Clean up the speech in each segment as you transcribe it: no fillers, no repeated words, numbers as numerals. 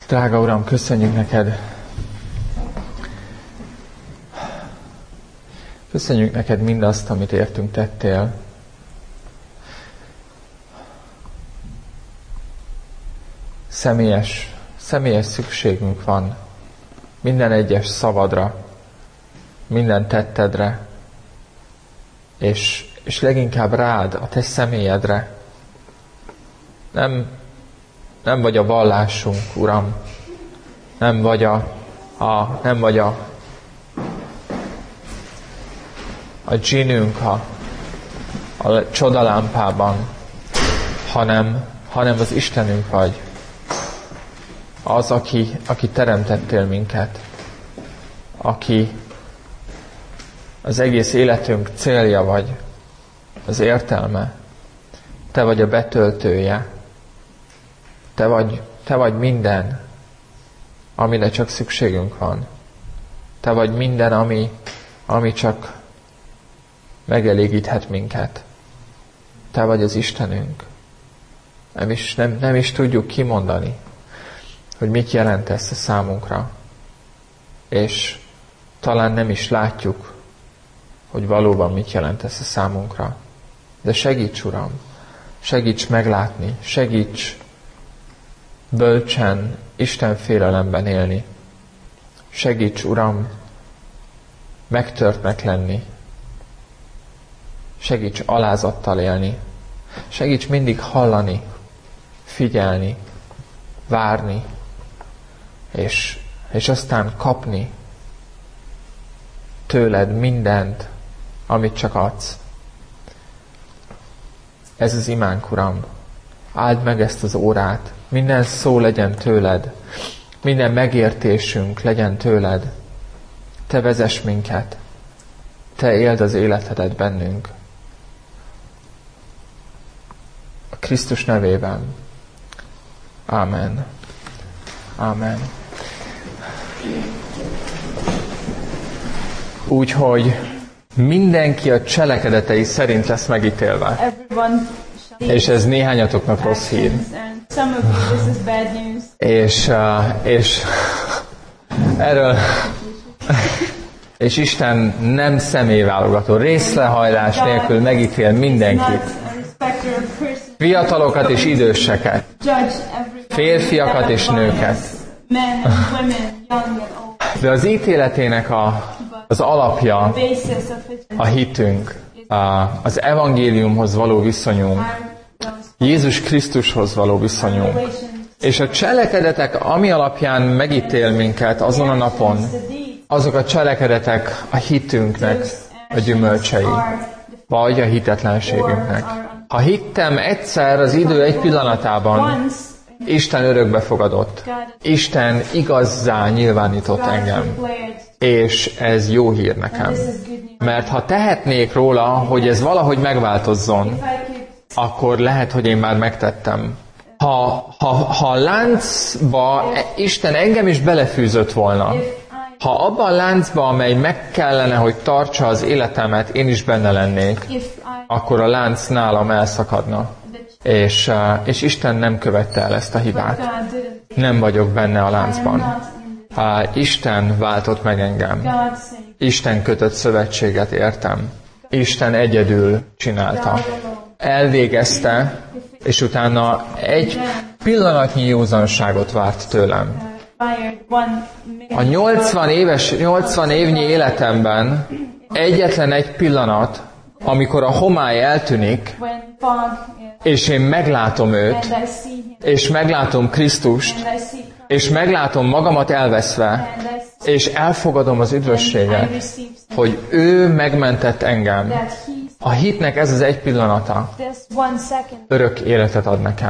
Drága Uram, köszönjük neked. Köszönjük neked mindazt, amit értünk tettél. Személyes szükségünk van minden egyes szavadra, minden tettedre, és leginkább rád, a te személyedre. Nem vagy a vallásunk, Uram, nem vagy a dzsinünk a csodalámpában, hanem az Istenünk vagy. Az, aki teremtettél minket, aki az egész életünk célja vagy, az értelme. Te vagy a betöltője. Te vagy minden, amire csak szükségünk van. Te vagy minden, ami csak megelégíthet minket. Te vagy az Istenünk. Nem is tudjuk kimondani, hogy mit jelent ez a számunkra. És talán nem is látjuk, hogy valóban mit jelent ez a számunkra. De segíts, Uram, segíts meglátni, segíts bölcsen, Isten félelemben élni. Segíts, Uram, megtörtnek lenni. Segíts alázattal élni. Segíts mindig hallani, figyelni, várni, és aztán kapni tőled mindent, amit csak adsz. Ez az imánk, Uram. Áld meg ezt az órát. Minden szó legyen tőled. Minden megértésünk legyen tőled. Te vezess minket. Te éld az életedet bennünk. A Krisztus nevében. Ámen. Ámen. Úgyhogy mindenki a cselekedetei szerint lesz megítélve. És ez néhányatoknak rossz hír. És erről és Isten nem személyválogató, részlehajlás nélkül megítél mindenkit. Fiatalokat és időseket. Férfiakat és nőket. De az ítéletének az alapja a hitünk, az evangéliumhoz való viszonyunk, Jézus Krisztushoz való viszonyunk. És a cselekedetek, ami alapján megítél minket azon a napon, azok a cselekedetek a hitünknek a gyümölcsei, vagy a hitetlenségünknek. Ha hittem egyszer az idő egy pillanatában, Isten örökbe fogadott. Isten igazzá nyilvánított engem. És ez jó hír nekem. Mert ha tehetnék róla, hogy ez valahogy megváltozzon, akkor lehet, hogy én már megtettem. Ha láncba Isten engem is belefűzött volna, ha abban a láncban, amely meg kellene, hogy tartsa az életemet, én is benne lennék, akkor a lánc nálam elszakadna. És Isten nem követte el ezt a hibát. Nem vagyok benne a láncban. Isten váltott meg engem. Isten kötött szövetséget értem. Isten egyedül csinálta. Elvégezte, és utána egy pillanatnyi józanságot várt tőlem. A 80 évnyi életemben egyetlen egy pillanat, amikor a homály eltűnik, és én meglátom őt, és meglátom Krisztust, és meglátom magamat elveszve, és elfogadom az üdvösséget, hogy ő megmentett engem. A hitnek ez az egy pillanata örök életet ad nekem.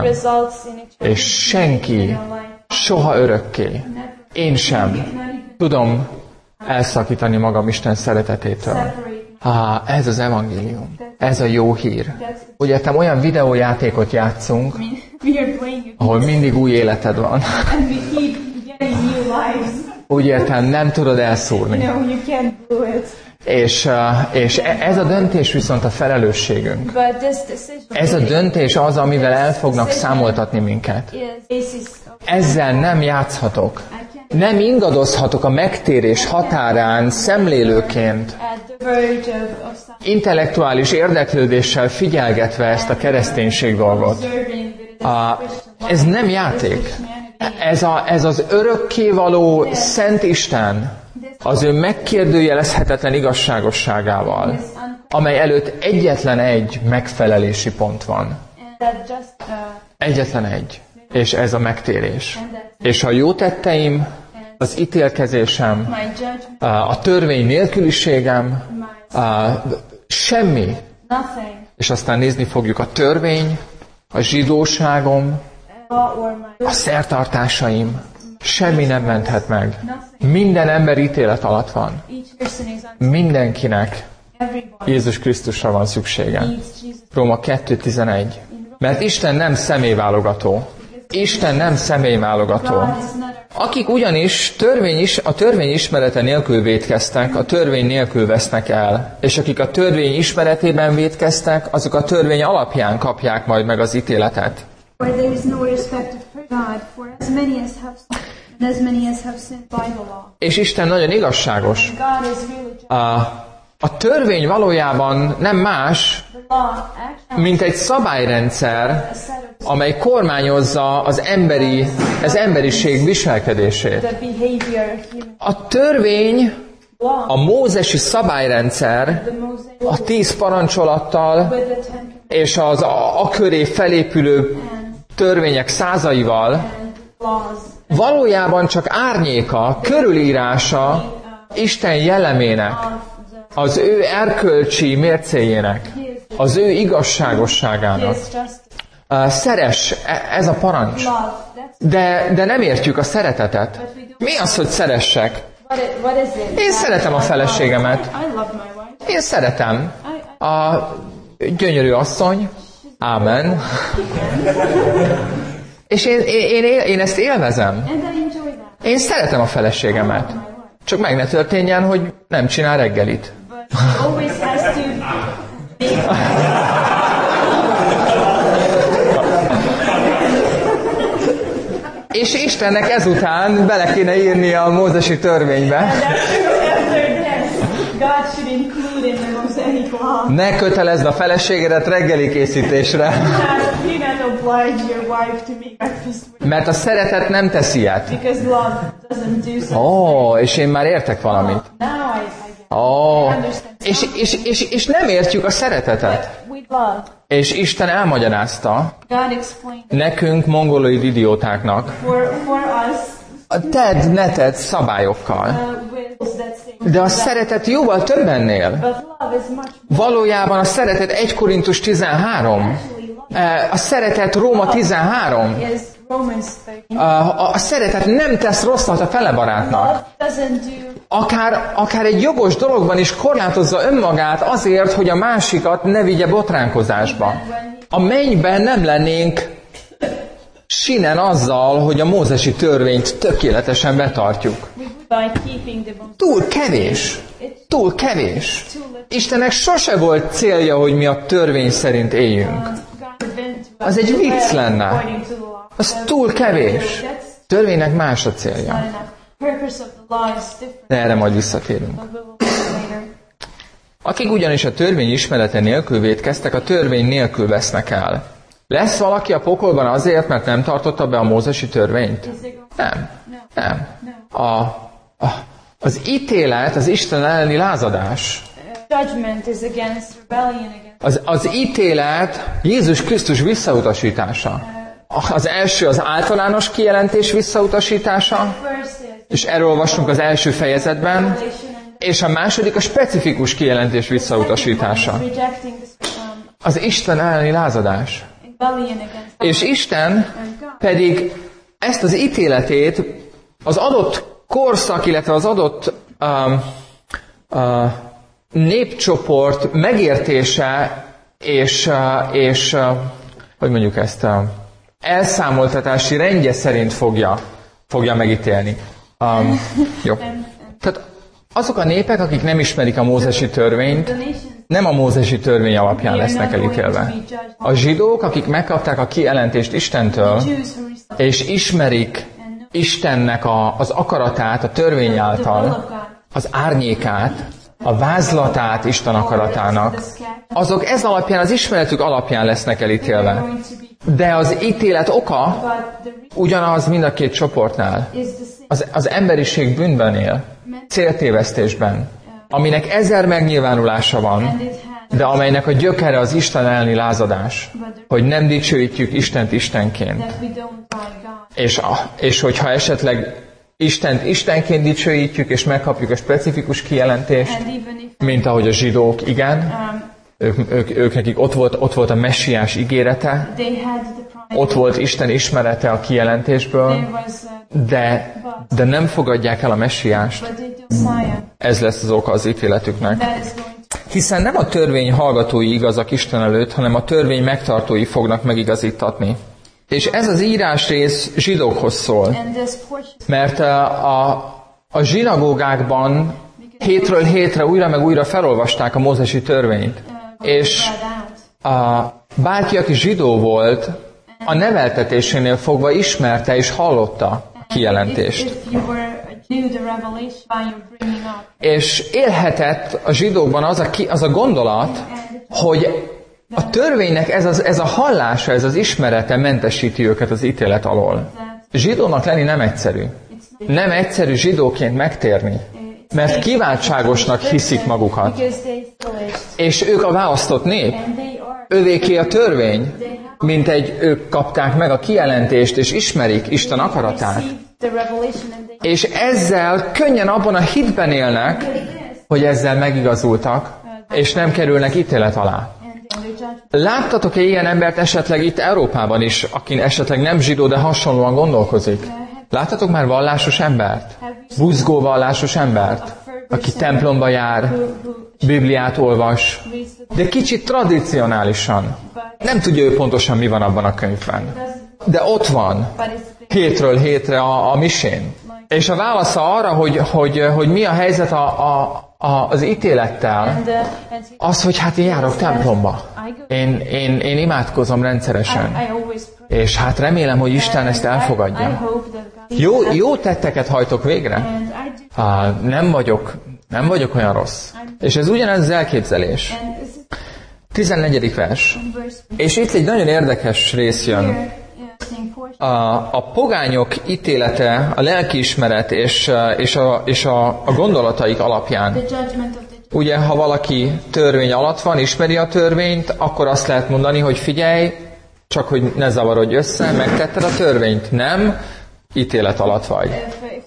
És senki soha örökké, én sem tudom elszakítani magam Isten szeretetétől. Ez az evangélium. Ez a jó hír. Úgy értem, olyan videójátékot játszunk, ahol mindig új életed van. Úgy értem, nem tudod elszúrni. És ez a döntés viszont a felelősségünk. Ez a döntés az, amivel el fognak számoltatni minket. Ezzel nem játszhatok. Nem ingadozhatok a megtérés határán szemlélőként, intellektuális érdeklődéssel figyelgetve ezt a kereszténység dolgot. Ez nem játék. Ez az örökkévaló Szent Isten az ő megkérdőjelezhetetlen igazságosságával, amely előtt egyetlen egy megfelelési pont van. Egyetlen egy. És ez a megtérés. És a jó tetteim, az ítélkezésem, a törvény nélküliségem, semmi. És aztán nézni fogjuk a törvény, a zsidóságom, a szertartásaim, semmi nem menthet meg. Minden ember ítélet alatt van. Mindenkinek Jézus Krisztusra van szüksége. Róma 2:11. Mert Isten nem személyválogató. Isten nem személyválogató. Akik ugyanis a törvény ismerete nélkül vétkeztek, a törvény nélkül vesznek el. És akik a törvény ismeretében vétkeztek, azok a törvény alapján kapják majd meg az ítéletet. És Isten nagyon igazságos. A törvény valójában nem más, mint egy szabályrendszer, amely kormányozza az emberiség viselkedését. A törvény, a mózesi szabályrendszer a 10 parancsolattal és az aköré felépülő törvények százaival valójában csak árnyéka, körülírása Isten jellemének, az ő erkölcsi mércéjének, az ő igazságosságának. Szeress, ez a parancs. De nem értjük a szeretetet. Mi az, hogy szeressek? Én szeretem a feleségemet. Én szeretem. A gyönyörű asszony. Ámen. És én ezt élvezem. Én szeretem a feleségemet. Csak meg ne történjen, hogy nem csinál reggelit. És Istennek ezután bele kéne írni a mózesi törvénybe. Ne kötelezd a feleségedet reggeli készítésre. Mert a szeretet nem tesz ilyet. És én már értek valamit. És nem értjük a szeretetet. És Isten elmagyarázta nekünk, mongoloid idiótáknak, ne tedd szabályokkal. De a szeretet jóval több ennél. Valójában a szeretet 1 Korintus 13. A szeretet Róma 13. A szeretet nem tesz rosszat a felebarátnak. Akár egy jogos dologban is korlátozza önmagát azért, hogy a másikat ne vigye botránkozásba. A mennyben nem lennénk sinen azzal, hogy a mózesi törvényt tökéletesen betartjuk. Túl kevés. Istennek sose volt célja, hogy mi a törvény szerint éljünk. Az egy vicc lenne. Az túl kevés. Törvénynek más a célja. De erre majd visszatérünk. Akik ugyanis a törvény ismerete nélkül vétkeztek, a törvény nélkül vesznek el. Lesz valaki a pokolban azért, mert nem tartotta be a mózesi törvényt? Nem. Az ítélet az Isten elleni lázadás. Az ítélet Jézus Krisztus visszautasítása. Az első az általános kijelentés visszautasítása, és erről olvastunk az első fejezetben, és a második a specifikus kijelentés visszautasítása. Az Isten elleni lázadás. És Isten pedig ezt az ítéletét az adott korszak, illetve az adott népcsoport megértése és hogy mondjuk ezt, elszámoltatási rendje szerint fogja megítélni. Jó. Tehát azok a népek, akik nem ismerik a mózesi törvényt, nem a mózesi törvény alapján lesznek elítélve. A zsidók, akik megkapták a kijelentést Istentől, és ismerik Istennek az akaratát, a törvény által, az árnyékát, a vázlatát Isten akaratának, azok ez alapján, az ismeretük alapján lesznek elítélve. De az ítélet oka ugyanaz mind a két csoportnál. Az emberiség bűnben él, céltévesztésben, aminek 1000 megnyilvánulása van, de amelynek a gyökere az Isten elleni lázadás, hogy nem dicsőítjük Istent Istenként. És hogyha esetleg Istent Istenként dicsőítjük, és megkapjuk a specifikus kijelentést, mint ahogy a zsidók, igen, ők nekik ott volt a messiás ígérete, ott volt Isten ismerete a kijelentésből, de nem fogadják el a messiást. Ez lesz az oka az ítéletüknek. Hiszen nem a törvény hallgatói igazak Isten előtt, hanem a törvény megtartói fognak megigazítatni. És ez az írásrész zsidókhoz szól. Mert a zsinagógákban hétről hétre újra meg újra felolvasták a mózesi törvényt. És bárki, aki zsidó volt, a neveltetésénél fogva ismerte és hallotta a kijelentést. És élhetett a zsidókban az a gondolat, hogy a törvénynek ez a hallása, ez az ismerete mentesíti őket az ítélet alól. Zsidónak lenni nem egyszerű. Nem egyszerű zsidóként megtérni, mert kiváltságosnak hiszik magukat. És ők a választott nép. Övéké a törvény, mint ők kapták meg a kijelentést, és ismerik Isten akaratát. És ezzel könnyen abban a hitben élnek, hogy ezzel megigazultak, és nem kerülnek ítélet alá. Láttatok-e ilyen embert esetleg itt Európában is, akin esetleg nem zsidó, de hasonlóan gondolkozik? Láttatok már vallásos embert? Buzgó vallásos embert? Aki templomba jár, Bibliát olvas, de kicsit tradicionálisan. Nem tudja ő pontosan, mi van abban a könyvben. De ott van, hétről hétre a misén. És a válasza arra, hogy mi a helyzet az ítélettel, az, hogy hát én járok templomba. Én imádkozom rendszeresen. És hát remélem, hogy Isten ezt elfogadja. Jó tetteket hajtok végre? Nem vagyok olyan rossz. És ez ugyanez az elképzelés. 14. vers. És itt egy nagyon érdekes rész jön. A pogányok ítélete, a lelkiismeret és a gondolataik alapján. Ugye, ha valaki törvény alatt van, ismeri a törvényt, akkor azt lehet mondani, hogy figyelj, csak hogy ne zavarodj össze, megtetted a törvényt. Nem, ítélet alatt vagy.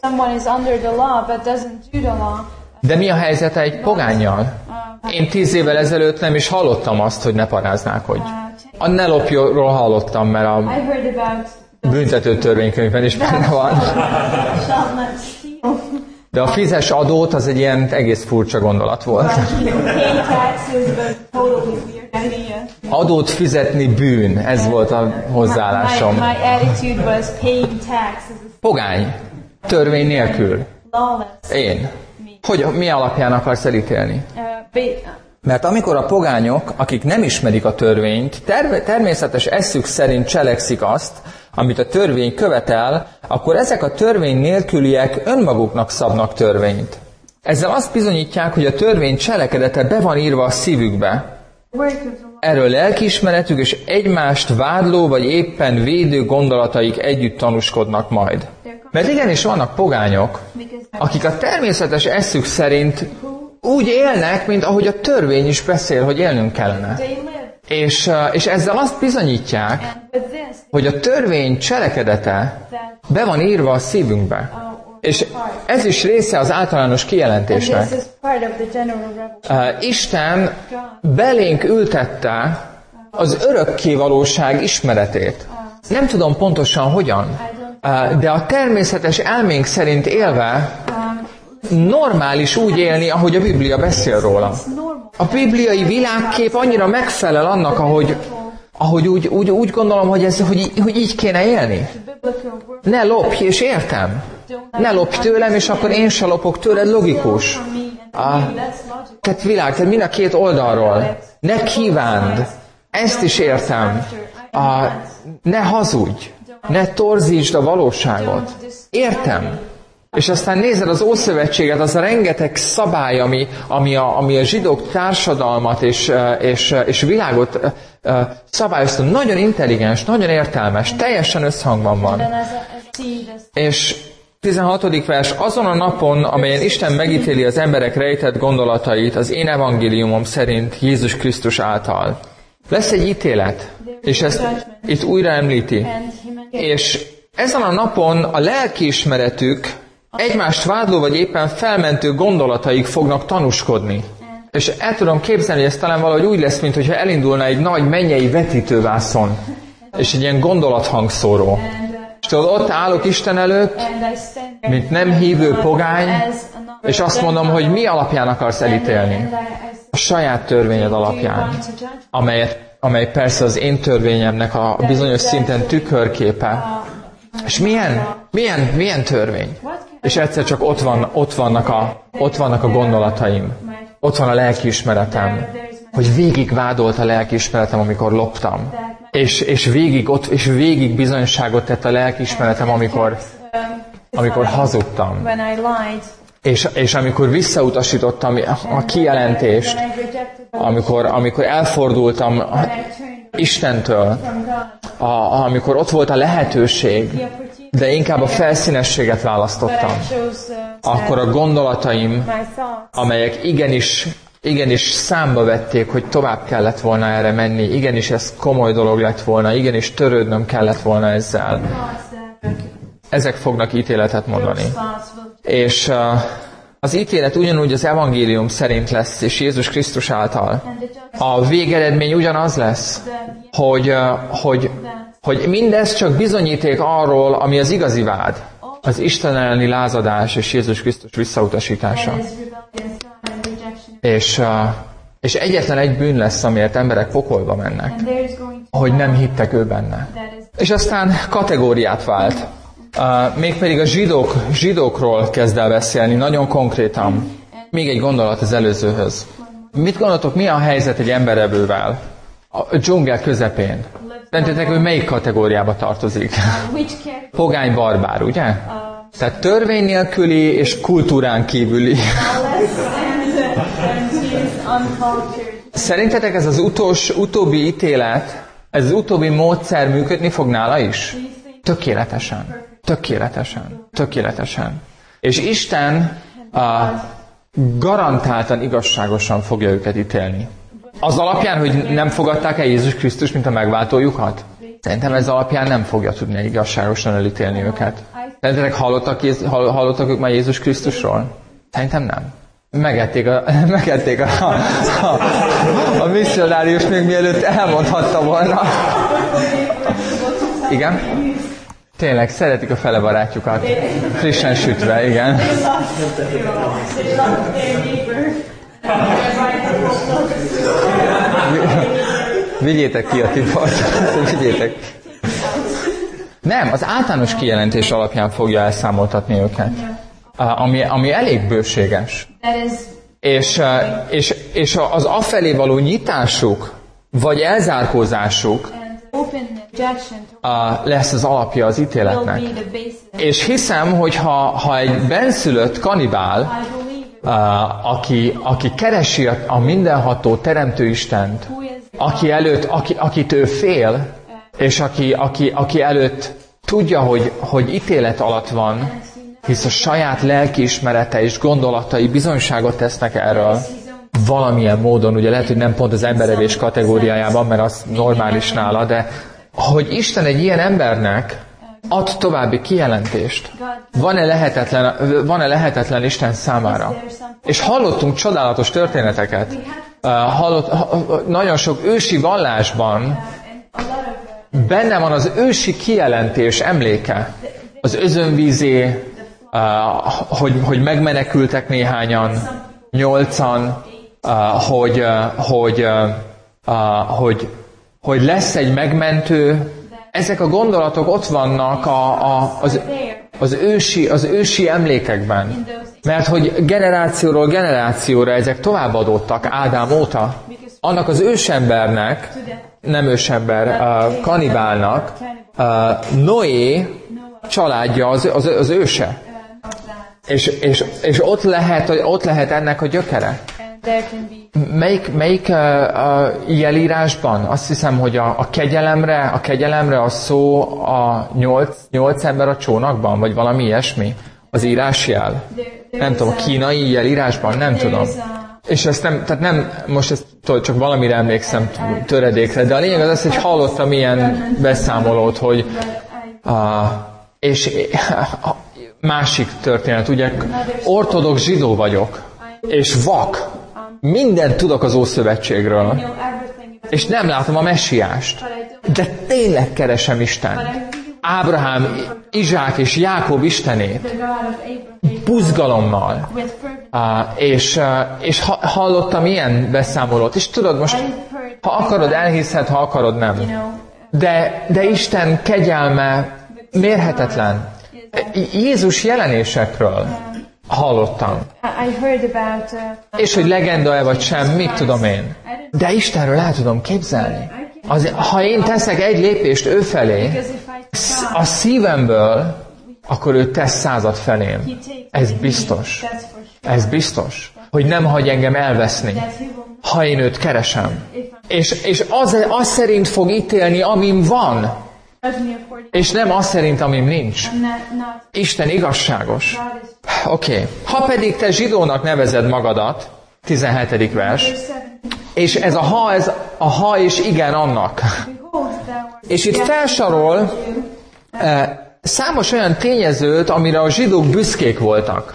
De mi a helyzete egy pogánnyal? Én 10 évvel ezelőtt nem is hallottam azt, hogy ne paráználkodj. A ne lopjról hallottam, mert a büntető törvénykönyvben is benne van. De a fizes adót az egy ilyen egész furcsa gondolat volt. Adót fizetni bűn, ez volt a hozzáállásom. Pogány, törvény nélkül. Én. Mi alapján akarsz elítélni? Mert amikor a pogányok, akik nem ismerik a törvényt, természetes eszük szerint cselekszik azt, amit a törvény követel, akkor ezek a törvény nélküliek önmaguknak szabnak törvényt. Ezzel azt bizonyítják, hogy a törvény cselekedete be van írva a szívükbe. Erről lelkiismeretük és egymást vádló vagy éppen védő gondolataik együtt tanúskodnak majd. Mert igenis vannak pogányok, akik a természetes eszük szerint úgy élnek, mint ahogy a törvény is beszél, hogy élnünk kellene. És ezzel azt bizonyítják, hogy a törvény cselekedete be van írva a szívünkbe. És ez is része az általános kijelentésnek. Isten belénk ültette az örökkévalóság ismeretét. Nem tudom pontosan hogyan, de a természetes elménk szerint élve normális úgy élni, ahogy a Biblia beszél róla. A bibliai világkép annyira megfelel annak, ahogy úgy gondolom, hogy így kéne élni. Ne lopj, és értem. Ne lopj tőlem, és akkor én se lopok tőled, logikus. Tehát mind a két oldalról. Ne kívánd. Ezt is értem. Ne hazudj. Ne torzítsd a valóságot. Értem. És aztán nézed az Ószövetséget, az a rengeteg szabály, ami a zsidók társadalmat és világot szabályozta. Nagyon intelligens, nagyon értelmes, teljesen összhangban van. És 16. vers, azon a napon, amelyen Isten megítéli az emberek rejtett gondolatait, az én evangéliumom szerint Jézus Krisztus által. Lesz egy ítélet, és ezt itt újra említi. És ezen a napon a lelkiismeretük, egymást vádló vagy éppen felmentő gondolataik fognak tanúskodni. És el tudom képzelni, hogy ez talán valahogy úgy lesz, mintha elindulna egy nagy mennyei vetítővászon, és egy ilyen gondolathangszóró. És tudod, ott állok Isten előtt, mint nem hívő pogány, és azt mondom, hogy mi alapján akarsz elítélni. A saját törvényed alapján, amely persze az én törvényemnek a bizonyos szinten tükörképe. És milyen törvény? És egyszer csak ott vannak a gondolataim. Ott van a lelkiismeretem. Hogy végig vádolt a lelkiismeretem, amikor loptam. És végig bizonyságot tett a lelkiismeretem, amikor hazudtam. És amikor visszautasítottam a kijelentést, amikor elfordultam Istentől, amikor ott volt a lehetőség, de inkább a felszínességet választottam, akkor a gondolataim, amelyek igenis számba vették, hogy tovább kellett volna erre menni, igenis ez komoly dolog lett volna, igenis törődnöm kellett volna ezzel. Ezek fognak ítéletet mondani. És az ítélet ugyanúgy az evangélium szerint lesz, és Jézus Krisztus által. A végeredmény ugyanaz lesz, hogy mindez csak bizonyíték arról, ami az igazi vád. Az Isten elleni lázadás és Jézus Krisztus visszautasítása. És egyetlen egy bűn lesz, amiért emberek pokolba mennek. Hogy nem hittek ő benne. És aztán kategóriát vált. Mégpedig a zsidókról kezd el beszélni, nagyon konkrétan. Még egy gondolat az előzőhöz. Mit gondoltok, mi a helyzet egy emberevővel? A dzsungel közepén. Szerintetek, hogy melyik kategóriába tartozik? Pogány barbár, ugye? Tehát törvény nélküli és kultúrán kívüli. Szerintetek ez az utóbbi ítélet, ez az utóbbi módszer működni fog nála is? Tökéletesen. És Isten garantáltan igazságosan fogja őket ítélni. Az alapján, hogy nem fogadták el Jézus Krisztus, mint a megváltójukat? Szerintem ez alapján nem fogja tudni igazságosan elítélni őket. Szerintetek hallottak ők már Jézus Krisztusról? Szerintem nem. Megették a misszionárius még mielőtt elmondhatta volna. Igen? Tényleg, szeretik a fele barátjukat. Frissen sütve, igen. Vigyétek ki a titort. Vigyétek. Nem, az általános kijelentés alapján fogja elszámoltatni őket. Ami elég bőséges. És az afelé való nyitásuk, vagy elzárkózásuk lesz az alapja az ítéletnek. És hiszem, hogy ha egy benszülött kanibál, aki keresi a mindenható teremtő Istent, akit ő fél, és aki előtt tudja, hogy ítélet alatt van, hisz a saját lelkiismerete és gondolatai bizonyságot tesznek erről, valamilyen módon, ugye lehet, hogy nem pont az emberevés kategóriájában, mert az normális nála, de hogy Isten egy ilyen embernek ad további kijelentést. Van-e lehetetlen Isten számára? És hallottunk csodálatos történeteket. Nagyon sok ősi vallásban benne van az ősi kijelentés emléke. Az özönvízé, hogy megmenekültek néhányan, 8-an, hogy lesz egy megmentő. Ezek a gondolatok ott vannak az ősi emlékekben. Mert hogy generációról generációra ezek továbbadódtak Ádám óta. Annak az ősembernek, nem ősember, kanibálnak, Noé családja az őse. És ott lehet ennek a gyökere. Melyik jelírásban? Azt hiszem, hogy a kegyelemre a szó a 8 ember a csónakban, vagy valami ilyesmi. Az írásjel. Nem tudom, a kínai jelírásban, nem tudom. És ezt nem, most ezt csak valamire emlékszem töredékre, de a lényeg az, hogy hallottam ilyen beszámolót, hogy és másik történet, ugye ortodox zsidó vagyok, és vak, mindent tudok az Ószövetségről, és nem látom a messiást, de tényleg keresem Istent. Ábrahám, Izsák és Jákob Istenét buzgalommal. És hallottam ilyen beszámolót, és tudod, most ha akarod, elhiszed, ha akarod, nem. De Isten kegyelme mérhetetlen. Jézus jelenésekről hallottam. És hogy legenda-e vagy sem, mit tudom én. De Istenről el tudom képzelni. Ha én teszek egy lépést ő felé, a szívemből, akkor ő tesz 100 felém. Ez biztos. Ez biztos. Hogy nem hagy engem elveszni, ha én őt keresem. És az szerint fog ítélni, amim van. És nem az szerint, amim nincs. Isten igazságos. Oké. Ha pedig te zsidónak nevezed magadat, 17. vers, és ez a ha és igen annak. És itt felsorol számos olyan tényezőt, amire a zsidók büszkék voltak.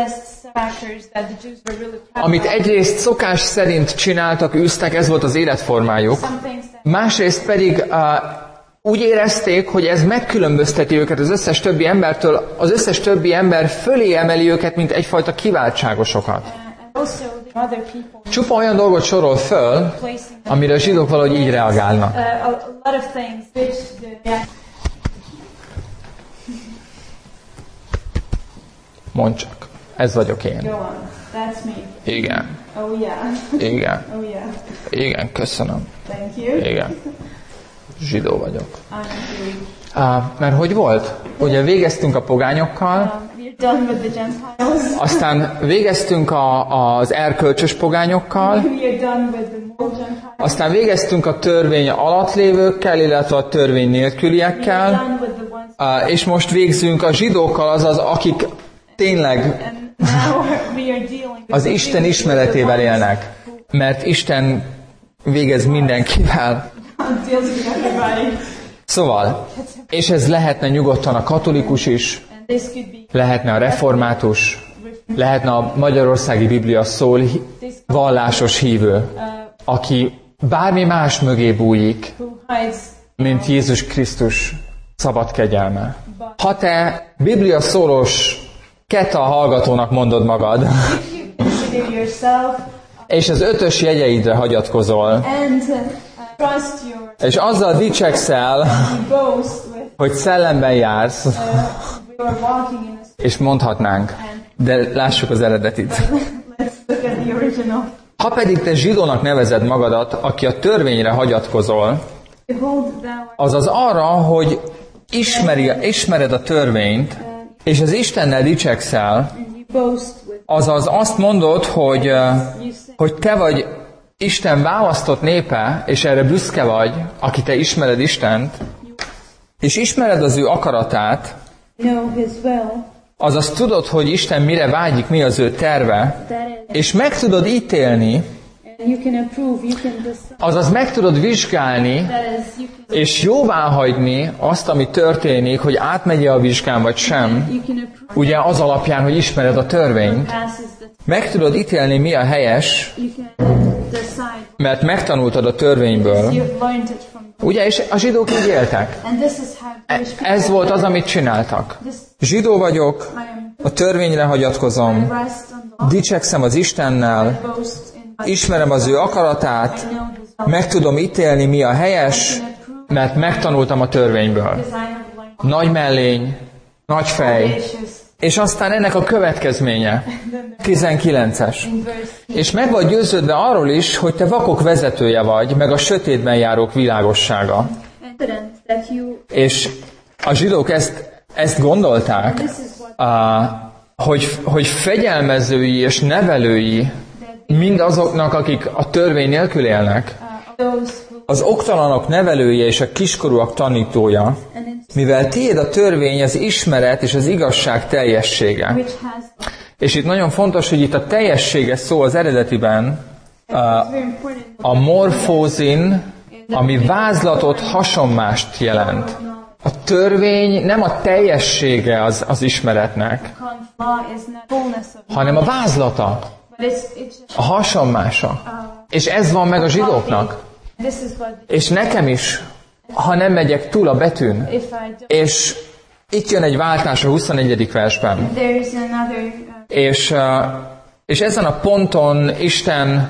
Amit egyrészt szokás szerint csináltak, űztek, ez volt az életformájuk. Másrészt pedig úgy érezték, hogy ez megkülönbözteti őket az összes többi embertől, az összes többi ember fölé emeli őket, mint egyfajta kiváltságosokat. Csupa olyan dolgot sorol föl, amire a zsidók valahogy így reagálnak. Mondd csak, ez vagyok én. Igen. Igen. Igen, köszönöm. Igen. Zsidó vagyok. Mert hogy volt? Ugye végeztünk a pogányokkal, aztán végeztünk az erkölcsös pogányokkal, aztán végeztünk a törvény alatt lévőkkel, illetve a törvény nélküliekkel, és most végzünk a zsidókkal, azaz akik tényleg az Isten ismeretével élnek. Mert Isten végez mindenkivel. Szóval, és ez lehetne nyugodtan a katolikus is, lehetne a református, lehetne a magyarországi Biblia szól vallásos hívő, aki bármi más mögé bújik, mint Jézus Krisztus szabad kegyelme. Ha te Biblia szólós keta hallgatónak mondod magad, és az 5-ös jegyeidre hagyatkozol, és azzal dicsekszel, hogy szellemben jársz, és mondhatnánk, de lássuk az eredetit. Ha pedig te zsidónak nevezed magadat, aki a törvényre hagyatkozol, azaz arra, hogy ismered a törvényt, és az Istennel dicsekszel, azaz azt mondod, hogy te vagy Isten választott népe, és erre büszke vagy, aki te ismered Istent, és ismered az ő akaratát, azaz tudod, hogy Isten mire vágyik, mi az ő terve, és meg tudod ítélni, azaz meg tudod vizsgálni, és jóváhagyni azt, ami történik, hogy átmegy-e a vizsgán, vagy sem, ugye az alapján, hogy ismered a törvényt, meg tudod ítélni, mi a helyes, mert megtanultad a törvényből. Ugye, és a zsidók így éltek. Ez volt az, amit csináltak. Zsidó vagyok, a törvényre hagyatkozom, dicsekszem az Istennel, ismerem az ő akaratát, meg tudom ítélni, mi a helyes, mert megtanultam a törvényből. Nagy mellény, nagy fej. És aztán ennek a következménye, 19-es. És meg vagy győződve arról is, hogy te vakok vezetője vagy, meg a sötétben járók világossága. És a zsidók ezt gondolták, hogy fegyelmezői és nevelői mindazoknak, akik a törvény nélkül élnek, az oktalanok nevelője és a kiskorúak tanítója, mivel tiéd a törvény, az ismeret és az igazság teljessége. És itt nagyon fontos, hogy itt a teljessége szó az eredetiben a morfózin, ami vázlatot, hasonmást jelent. A törvény nem a teljessége az ismeretnek, hanem a vázlata, a hasonmása. És ez van meg a zsidóknak. És nekem is, ha nem megyek túl a betűn. És itt jön egy váltás a 21. versben. És ezen a ponton Isten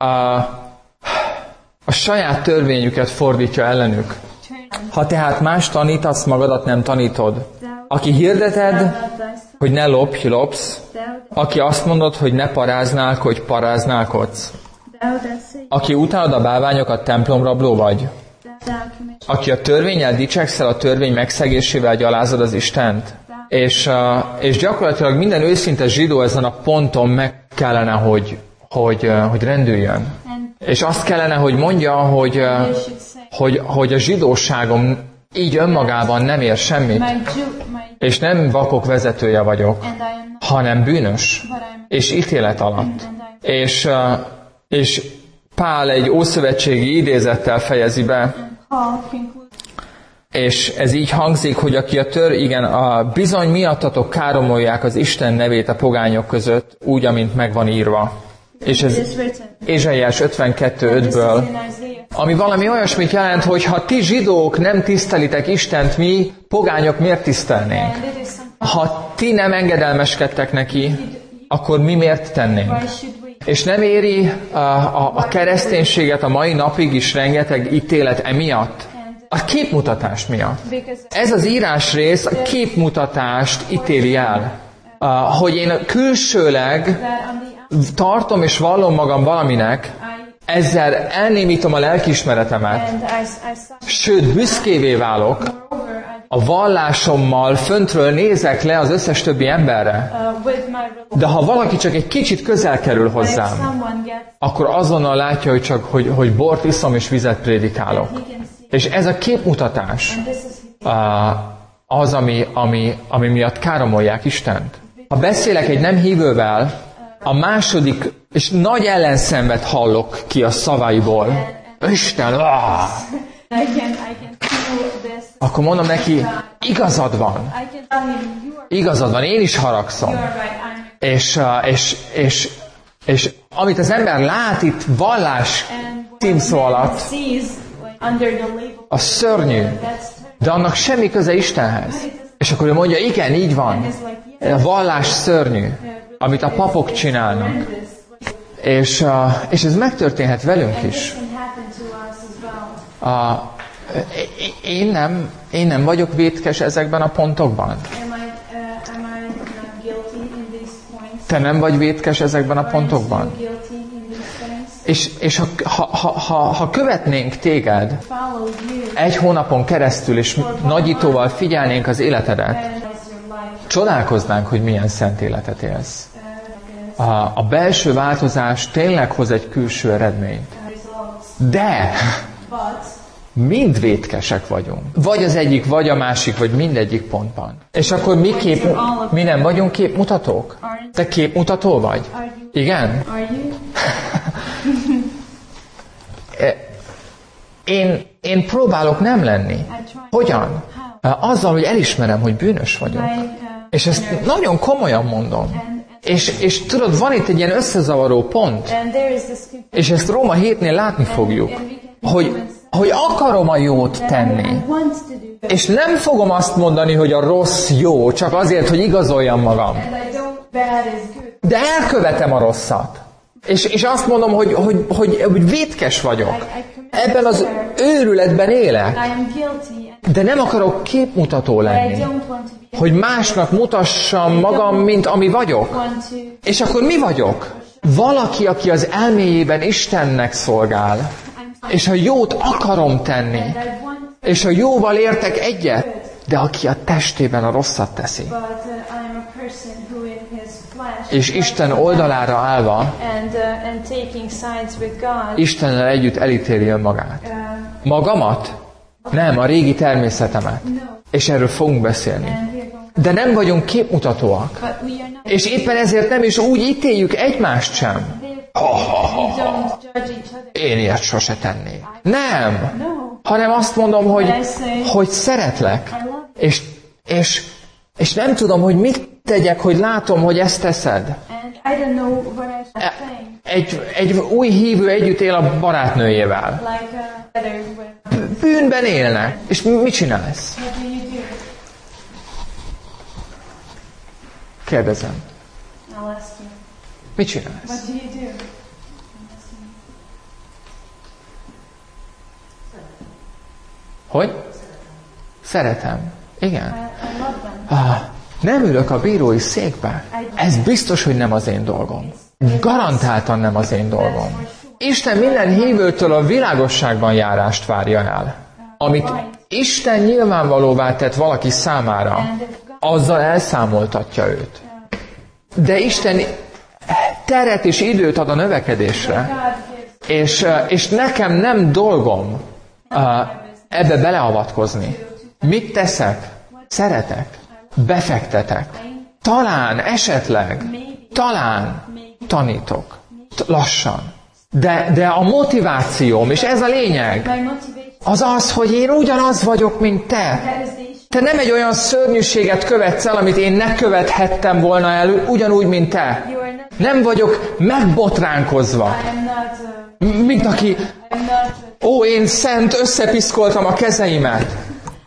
a saját törvényüket fordítja ellenük. Ha tehát más tanítasz, magadat nem tanítod. Aki hirdeted, hogy ne lopj, lopsz. Aki azt mondod, hogy ne paráználkodj, paráználkodsz. Aki utálod a bálványokat, templomrabló vagy. Aki a törvénnyel dicsekszel, a törvény megszegésével gyalázod az Istent. És gyakorlatilag minden őszinte zsidó ezen a ponton meg kellene, hogy rendüljön. És azt kellene, hogy mondja, hogy a zsidóságom így önmagában nem ér semmit. És nem vakok vezetője vagyok, hanem bűnös. És ítélet alatt. És Pál egy ószövetségi idézettel fejezi be. És ez így hangzik, hogy aki a bizony miattatok káromolják az Isten nevét a pogányok között, úgy, amint meg van írva. És ez Ézsaiás 52:5-ből, ami valami olyasmit jelent, hogy ha ti zsidók nem tisztelitek Istent, mi pogányok miért tisztelnénk? Ha ti nem engedelmeskedtek neki, akkor mi miért tennénk? És nem éri a kereszténységet a mai napig is rengeteg ítélet emiatt? A képmutatás miatt. Ez az írásrész a képmutatást ítéli el. Hogy én külsőleg tartom és vallom magam valaminek, ezzel elnémítom a lelkiismeretemet, sőt, büszkévé válok, a vallásommal föntről nézek le az összes többi emberre. De ha valaki csak egy kicsit közel kerül hozzám, akkor azonnal látja, hogy bort iszom és vizet prédikálok. És ez a képmutatás az, ami miatt káromolják Istent. Ha beszélek egy nem hívővel, a második, és nagy ellenszenvet hallok ki a szavaiból. Isten, akkor mondom neki, igazad van. Igazad van, én is haragszom. És amit az ember lát itt vallás címszó alatt, a szörnyű, de annak semmi köze Istenhez. És akkor ő mondja, igen, így van. A vallás szörnyű, amit a papok csinálnak. És ez megtörténhet velünk is. Én nem vagyok vétkes ezekben a pontokban. Te nem vagy vétkes ezekben a pontokban? És ha követnénk téged egy hónapon keresztül, és nagyítóval figyelnénk az életedet, csodálkoznánk, hogy milyen szent életet élsz. A belső változás tényleg hoz egy külső eredményt. De mind vétkesek vagyunk. Vagy az egyik, vagy a másik, vagy mindegyik pontban. És akkor mi nem vagyunk képmutatók? Te képmutató vagy? Igen? Én próbálok nem lenni. Hogyan? Azzal, hogy elismerem, hogy bűnös vagyok. És ezt nagyon komolyan mondom. És tudod, van itt egy ilyen összezavaró pont. És ezt Róma 7-nél látni fogjuk. Hogy akarom a jót tenni. És nem fogom azt mondani, hogy a rossz jó, csak azért, hogy igazoljam magam. De elkövetem a rosszat. És azt mondom, hogy vétkes vagyok. Ebben az őrületben élek. De nem akarok képmutató lenni. Hogy másnak mutassam magam, mint ami vagyok. És akkor mi vagyok? Valaki, aki az elméjében Istennek szolgál. És a jót akarom tenni. És a jóval értek egyet. De aki a testében a rosszat teszi. És Isten oldalára állva Istennel együtt elítéli önmagát. Magamat? Nem, a régi természetemet. És erről fogunk beszélni. De nem vagyunk képmutatóak. És éppen ezért nem is úgy ítéljük egymást sem. Én ilyet sose tennék. Nem. Hanem azt mondom, hogy szeretlek. És nem tudom, hogy mit tegyek, hogy látom, hogy ezt teszed. Egy új hívő együtt él a barátnőjével. Bűnben élnek. És mit csinálsz? Kérdezem. Mit csinálsz? Hogy? Szeretem. Igen. Nem ülök a bírói székbe. Ez biztos, hogy nem az én dolgom. Garantáltan nem az én dolgom. Isten minden hívőtől a világosságban járást várja el. Amit Isten nyilvánvalóvá tett valaki számára, azzal elszámoltatja őt. De Isten teret és időt ad a növekedésre. És nekem nem dolgom ebbe beleavatkozni. Mit teszek? Szeretek. Befektetek. Talán, esetleg, tanítok. Lassan. De a motivációm, és ez a lényeg, az, hogy én ugyanaz vagyok, mint te. Te nem egy olyan szörnyűséget követsz el, amit én ne követhettem volna el, ugyanúgy, mint te. Nem vagyok megbotránkozva. Mint aki, én szent, összepiszkoltam a kezeimet.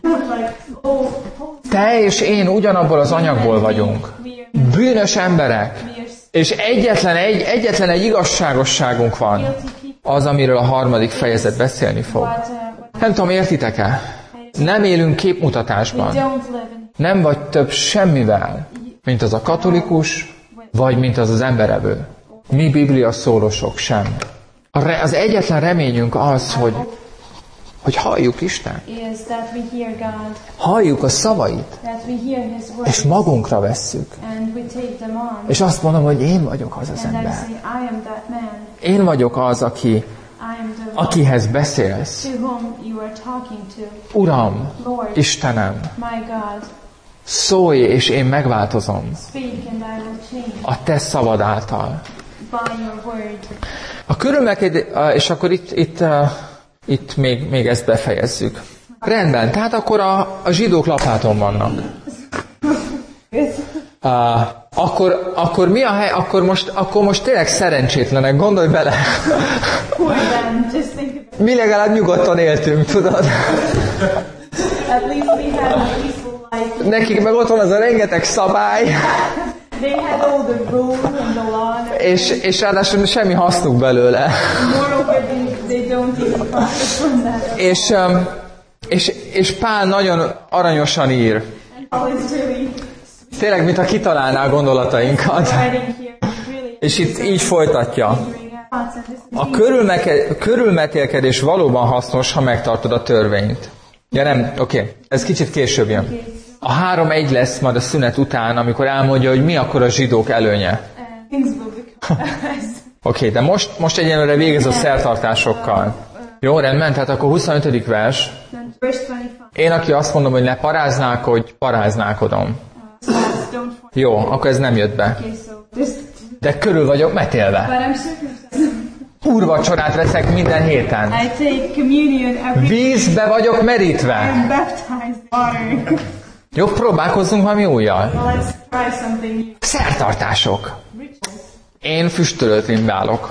Te és én ugyanabból az anyagból vagyunk. Bűnös emberek. És egyetlen egy igazságosságunk van. Az, amiről a 3. fejezet beszélni fog. Nem tudom, értitek-e? Nem élünk képmutatásban. Nem vagy több semmivel, mint az a katolikus, vagy mint az emberevő. Mi Biblia szólosok sem. Az egyetlen reményünk az, hogy halljuk Isten. Halljuk a szavait, és magunkra vesszük. És azt mondom, hogy én vagyok az az ember. Én vagyok az, akihez beszélsz. Uram, Istenem, szólj, és én megváltozom a te szavad által. A körülmeket, és akkor itt még ezt befejezzük. Rendben, tehát akkor a zsidók lapáton vannak. Akkor mi a hely? Akkor most tényleg szerencsétlenek, gondolj bele. Mi legalább nyugodtan éltünk, tudod? Nekik meg ott van az a rengeteg szabály. És ráadásul semmi hasznuk belőle. És Pál nagyon aranyosan ír. Tényleg, mintha kitalálná gondolatainkat. És itt így folytatja. A körülmetélkedés valóban hasznos, ha megtartod a törvényt. Ja nem, oké. Ez kicsit később jön. A 3:1 lesz majd a szünet után, amikor elmondja, hogy mi akkor a zsidók előnye. Oké, de most egyenlőre végez a szertartásokkal. Jó, rendben, tehát akkor 25. vers. Én, aki azt mondom, hogy ne paráználkodj, paráználkodom. Jó, akkor ez nem jött be. De körül vagyok metélve. Úrvacsorát veszek minden héten. Vízbe vagyok merítve. Jó, próbálkozzunk valami újjal. Szertartások. Én füstölőt limbálok.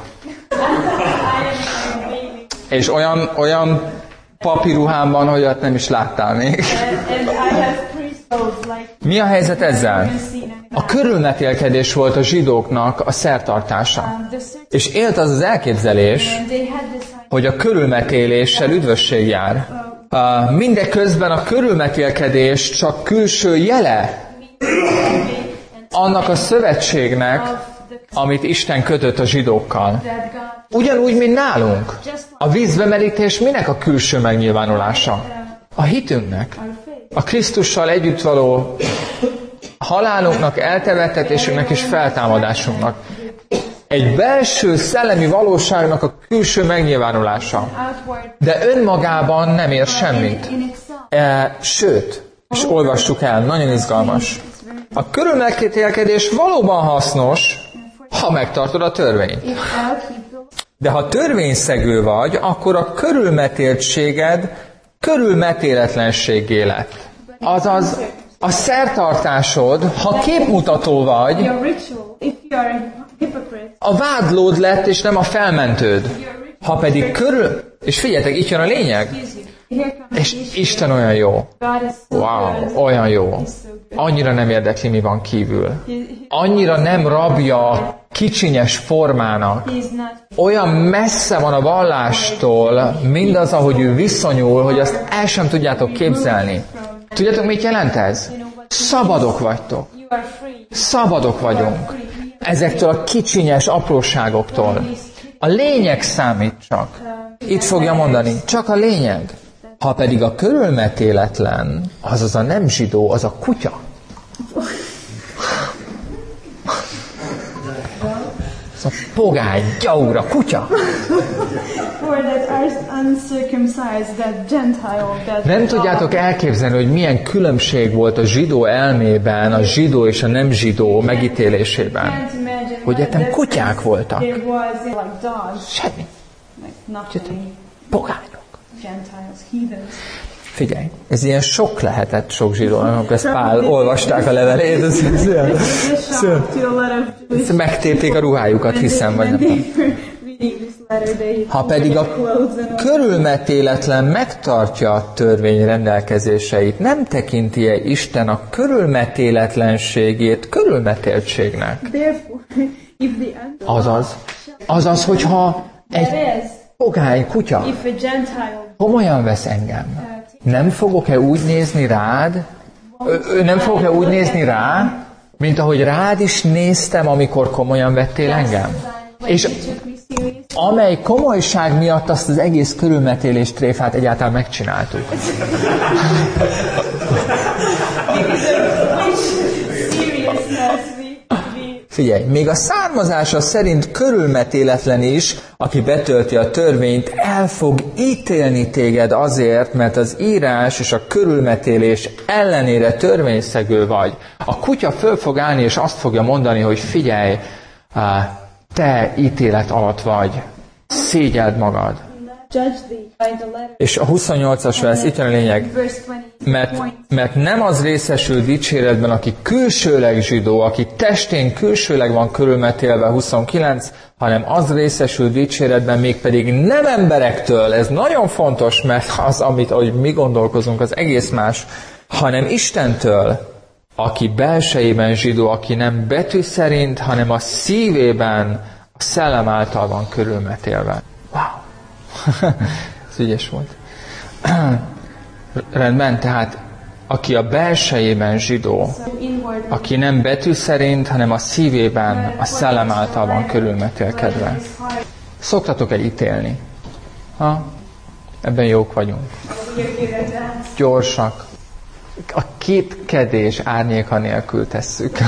És olyan papíruhámban, hogy ott nem is láttál még. Mi a helyzet ezzel? A körülmetélkedés volt a zsidóknak a szertartása. És élt az az elképzelés, hogy a körülmetéléssel üdvösség jár. Mindeközben a körülmetélkedés csak külső jele annak a szövetségnek, amit Isten kötött a zsidókkal. Ugyanúgy, mint nálunk. A vízbemerítés minek a külső megnyilvánulása? A hitünknek. A Krisztussal együtt való halálunknak, eltemettetésünknek és feltámadásunknak. Egy belső szellemi valóságnak a külső megnyilvánulása. De önmagában nem ér semmit. Sőt, és olvassuk el, nagyon izgalmas. A körülmetélkedés valóban hasznos, ha megtartod a törvényt. De ha törvényszegő vagy, akkor a körülmetéltséged körülmetéletlenséggé lett. Azaz, a szertartásod, ha képmutató vagy, a vádlód lett, és nem a felmentőd. Ha pedig és figyeljetek, itt jön a lényeg. És Isten olyan jó. Wow, olyan jó. Annyira nem érdekli, mi van kívül. Annyira nem rabja a kicsinyes formának. Olyan messze van a vallástól mindaz, ahogy ő viszonyul, hogy azt el sem tudjátok képzelni. Tudjátok, mit jelent ez? Szabadok vagytok. Szabadok vagyunk. Ezektől a kicsinyes apróságoktól. A lényeg számít csak. Itt fogja mondani, csak a lényeg. Ha pedig a körülmetéletlen, azaz a nem zsidó, az a kutya. Ez a pogány, gyaura, kutya. Nem tudjátok elképzelni, hogy milyen különbség volt a zsidó elmében, a zsidó és a nem zsidó megítélésében. Hogy ettem kutyák voltak. Semmi. Pogányok. Figyelj, ez ilyen sok lehetett sok zsidónak, amikor ezt Pál olvasták a levelét, megtépték a ruhájukat, hiszem, vagy nem. Ha pedig a körülmetéletlen megtartja a törvény rendelkezéseit, nem tekinti-e Isten a körülmetéletlenségét körülmetéltségnek? Azaz, hogyha egy pogány kutya komolyan vesz engem, nem fogok-e úgy nézni rád, nem fogok-e úgy nézni rá, mint ahogy rád is néztem, amikor komolyan vettél engem? És amely komolyság miatt azt az egész körülmetélés tréfát egyáltalán megcsináltuk. Figyelj, még a származása szerint körülmetéletlen is, aki betölti a törvényt, el fog ítélni téged azért, mert az írás és a körülmetélés ellenére törvényszegő vagy. A kutya föl fog állni, és azt fogja mondani, hogy figyelj, te ítélet alatt vagy, szégyeld magad. És a 28-as vers, itt jön a lényeg, mert nem az részesül dicséretben, aki külsőleg zsidó, aki testén külsőleg van körülmetélve, 29, hanem az részesül dicséretben, mégpedig nem emberektől, ez nagyon fontos, mert az, ahogy mi gondolkozunk, az egész más, hanem Istentől, aki belsejében zsidó, aki nem betű szerint, hanem a szívében, a szellem által van körülmetélve. Wow! Ez ügyes volt. Rendben, tehát aki a belsejében zsidó, aki nem betű szerint, hanem a szívében, a szellem által van körülmetélkedve. Szoktatok-e ítélni? Ebben jók vagyunk. Gyorsak. A kétkedés árnyéka nélkül tesszük.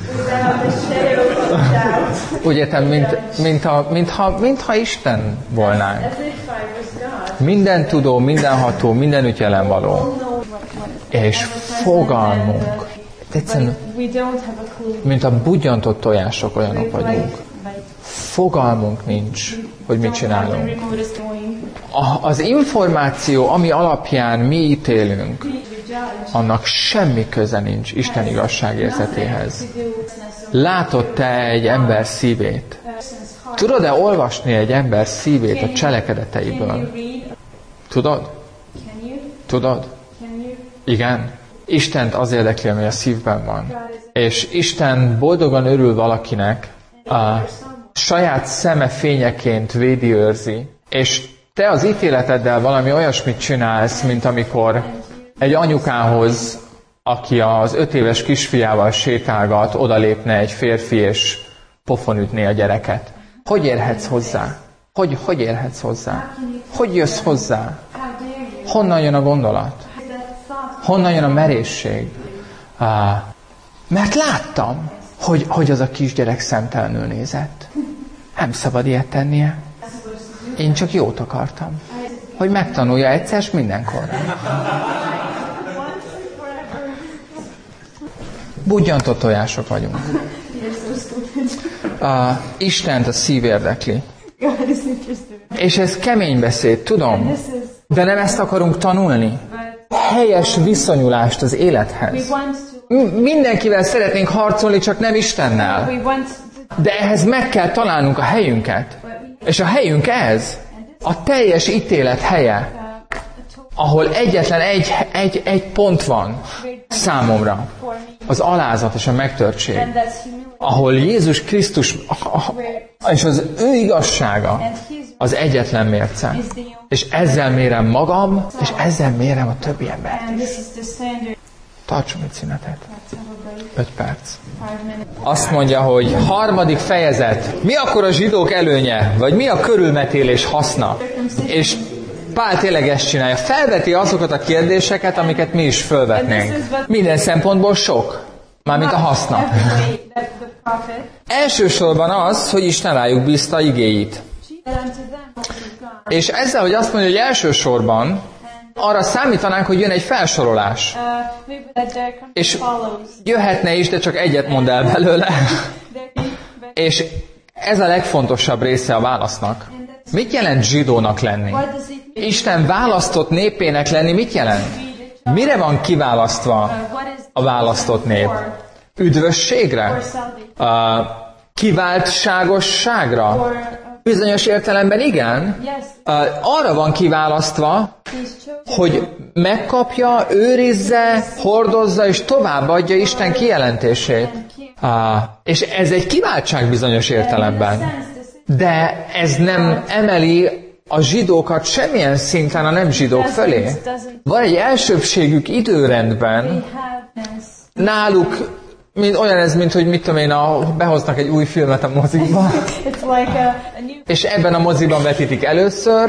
Úgy értem, mintha Isten volnánk. Minden tudó, mindenható, mindenütt jelen való. És fogalmunk. Egyszerűen, mint a budjantott tojások, olyanok vagyunk. Fogalmunk nincs, hogy mit csinálunk. Az információ, ami alapján mi ítélünk, annak semmi köze nincs Isten igazságérzetéhez. Látod te egy ember szívét? Tudod-e olvasni egy ember szívét a cselekedeteiből? Tudod? Tudod? Igen? Istent az érdekli, ami a szívben van. És Isten boldogan örül valakinek, a saját szeme fényeként védi, őrzi, és te az ítéleteddel valami olyasmit csinálsz, mint amikor egy anyukához, aki az 5 éves kisfiával sétálgat, odalépne egy férfi, és pofon ütné a gyereket. Hogy érhetsz hozzá? Hogy érhetsz hozzá? Hogy jössz hozzá? Honnan jön a gondolat? Honnan jön a merészség? Mert láttam, hogy az a kisgyerek szemtelenül nézett. Nem szabad ilyet tennie. Én csak jót akartam. Hogy megtanulja egyszer, s mindenkorra. Budjantott tojások vagyunk. Istent a szív érdekli. És ez kemény beszéd, tudom. De nem ezt akarunk tanulni. Helyes viszonyulást az élethez. Mindenkivel szeretnénk harcolni, csak nem Istennel. De ehhez meg kell találnunk a helyünket. És a helyünk ez. A teljes ítélet helye. Ahol egyetlen egy pont van számomra. Az alázat és a megtörtség. Ahol Jézus Krisztus és az ő igazsága az egyetlen mérce. És ezzel mérem magam, és ezzel mérem a többi embert is. Tartsunk egy szünetet. 5 perc. Azt mondja, hogy 3. fejezet. Mi akkor a zsidók előnye? Vagy mi a körülmetélés haszna? És Pál tényleg ezt csinálja. Felveti azokat a kérdéseket, amiket mi is fölvetnénk. Minden szempontból sok. Mármint a haszna. Elsősorban az, hogy Isten rájuk bízta igéit. És ezzel, hogy azt mondja, hogy elsősorban, arra számítanánk, hogy jön egy felsorolás. És jöhetne is, de csak egyet mond el belőle. És ez a legfontosabb része a válasznak. Mit jelent zsidónak lenni? Isten választott népének lenni mit jelent? Mire van kiválasztva a választott nép? Üdvösségre? Kiváltságosságra? Bizonyos értelemben igen. Arra van kiválasztva, hogy megkapja, őrizze, hordozza és továbbadja Isten kijelentését. És ez egy kiváltság bizonyos értelemben. De ez nem emeli a zsidókat semmilyen szinten a nem zsidók fölé. Van egy elsőbbségük időrendben. Náluk olyan ez, mint hogy mit tudom én, behoznak egy új filmet a moziba, és ebben a moziban vetítik először.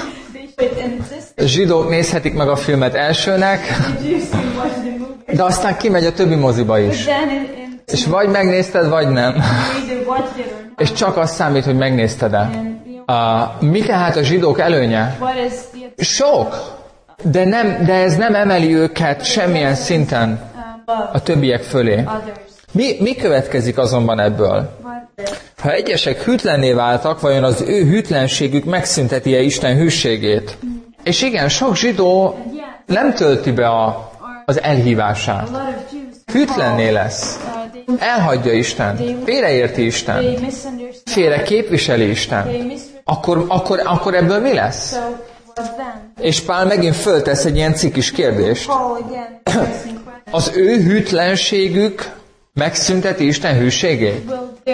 A zsidók nézhetik meg a filmet elsőnek, de aztán kimegy a többi moziba is. És vagy megnézted, vagy nem. És csak az számít, hogy megnézted-e. Mi tehát a zsidók előnye? Sok. De ez nem emeli őket semmilyen szinten a többiek fölé. Mi következik azonban ebből? Ha egyesek hűtlenné váltak, vajon az ő hűtlenségük megszünteti-e Isten hűségét? És igen, sok zsidó nem tölti be az elhívását. Hűtlenné lesz. Elhagyja Istent. Félreérti Istent. Félre képviseli Istent. Akkor ebből mi lesz? És Pál megint föltesz egy ilyen cikis kérdést. Az ő hűtlenségük megszünteti Isten hűségét?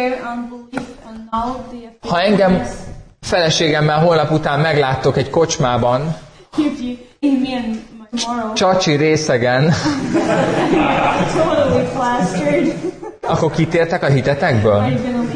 Ha engem feleségemmel holnap után megláttok egy kocsmában, csacsi részegen, akkor kitértek a hitetekből?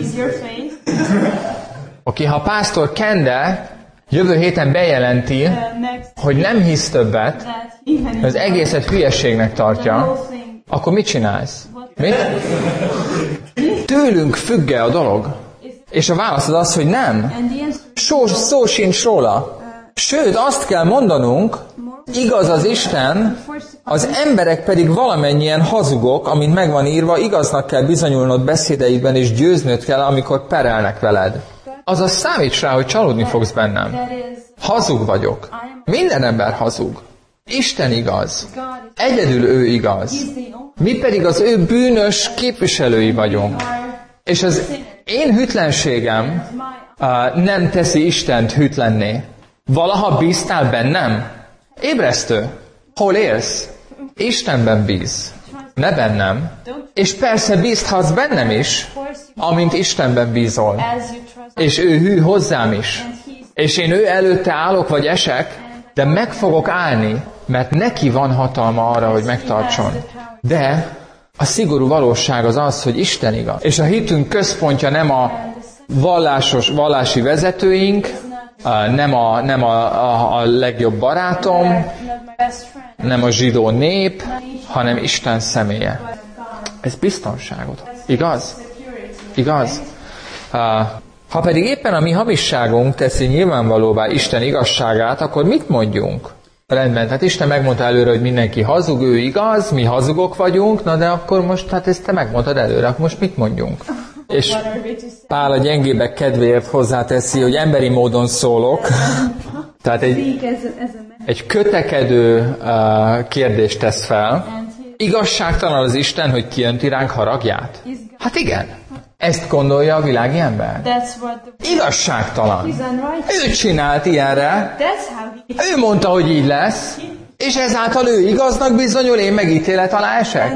Oké, ha a pásztor Kende jövő héten bejelenti, hogy nem hisz többet, az egészet hülyeségnek tartja, akkor mit csinálsz? Mit? Tőlünk függ-e a dolog? És a válasz az, hogy nem. Szó sincs róla. Sőt, azt kell mondanunk, igaz az Isten, az emberek pedig valamennyien hazugok, amint megvan írva, igaznak kell bizonyulnod beszédeidben, és győznöd kell, amikor perelnek veled. Azaz számíts rá, hogy csalódni fogsz bennem. Hazug vagyok. Minden ember hazug. Isten igaz. Egyedül ő igaz. Mi pedig az ő bűnös képviselői vagyunk. És az én hűtlenségem nem teszi Istent hűtlenné. Valaha bíztál bennem? Ébresztő. Hol élsz? Istenben bíz, ne bennem, és persze bízhatsz bennem is, amint Istenben bízol, és ő hű hozzám is, és én ő előtte állok vagy esek, de meg fogok állni, mert neki van hatalma arra, hogy megtartson. De a szigorú valóság az az, hogy Isten igaz. És a hitünk központja nem a vallási vezetőink, nem a legjobb barátom, nem a zsidó nép, hanem Isten személye. Ez biztonságot. Igaz? Igaz? Ha pedig éppen a mi hamisságunk teszi nyilvánvalóvá Isten igazságát, akkor mit mondjunk? Rendben, tehát Isten megmondta előre, hogy mindenki hazug, ő igaz, mi hazugok vagyunk, na de akkor most, hát ezt te megmondtad előre, akkor most mit mondjunk? És Pál a gyengébbek kedvéért hozzáteszi, hogy emberi módon szólok. Tehát egy kötekedő kérdést tesz fel. Igazságtalan az Isten, hogy kijönti ránk haragját? Hát igen. Ezt gondolja a világi ember. Igazságtalan. Ő csinált ilyenre. Ő mondta, hogy így lesz. És ezáltal ő igaznak bizonyul, én meg ítélet alá esek.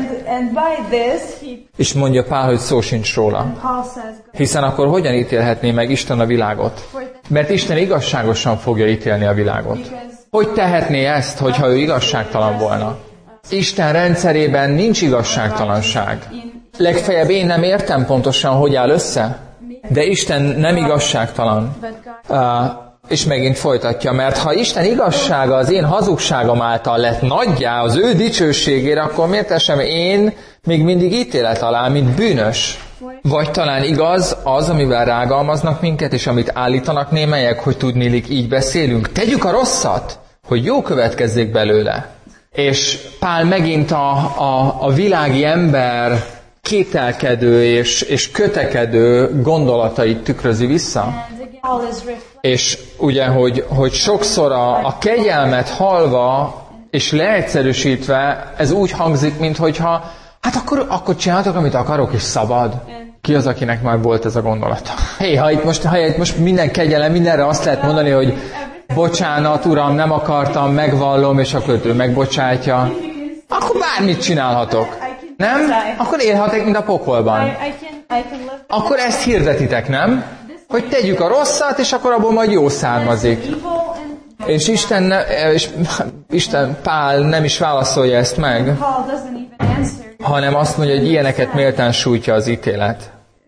És mondja Pál, hogy szó sincs róla. Hiszen akkor hogyan ítélhetné meg Isten a világot? Mert Isten igazságosan fogja ítélni a világot. Hogy tehetné ezt, hogyha ő igazságtalan volna? Isten rendszerében nincs igazságtalanság. Legfeljebb én nem értem pontosan, hogy áll össze, de Isten nem igazságtalan. És megint folytatja, mert ha Isten igazsága az én hazugságom által lett nagyjá az ő dicsőségére, akkor miért esem én még mindig ítélet alá, mint bűnös? Vagy talán igaz az, amivel rágalmaznak minket, és amit állítanak némelyek, hogy tudniillik így beszélünk. Tegyük a rosszat, hogy jó következzék belőle. És Pál megint a világi ember kételkedő és kötekedő gondolatait tükrözi vissza. És ugye, hogy sokszor a kegyelmet hallva és leegyszerűsítve, ez úgy hangzik, minthogyha hát akkor csináltok, amit akarok, és szabad. Ki az, akinek már volt ez a gondolata? Ha itt most minden kegyelem, mindenre azt lehet mondani, hogy bocsánat, uram, nem akartam, megvallom, és akkor ő megbocsátja, akkor bármit csinálhatok. Nem? Akkor élhetek, mint a pokolban. Akkor ezt hirdetitek, nem? Hogy tegyük a rosszat, és akkor abból majd jó származik. És Isten Pál nem is válaszolja ezt meg, hanem azt mondja, hogy ilyeneket méltán sújtja az ítélet.